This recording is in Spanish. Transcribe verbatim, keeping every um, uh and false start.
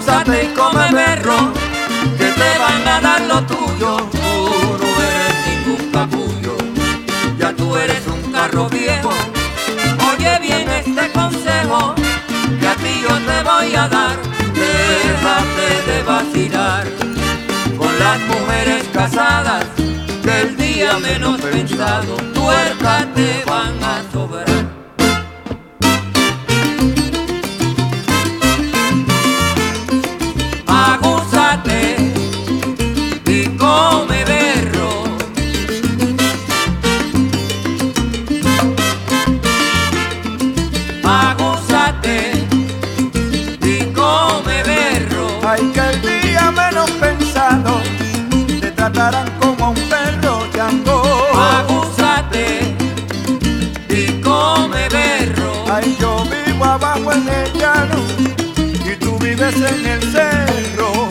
Agúzate y come berro, que te van a dar lo tuyo. Tú no eres ningún capullo, ya tú eres un carro viejo. Oye bien este consejo que a ti yo te voy a dar. Déjate de vacilar con las mujeres casadas, que el día menos pensado tuercas te van a sobrar. Agúzate y come berro, agúzate y come berro. Ay, que el día menos pensado te tratarán como a un perro chango. Agúzate y come berro. Ay, yo vivo abajo en el llano y tú vives en el cerro.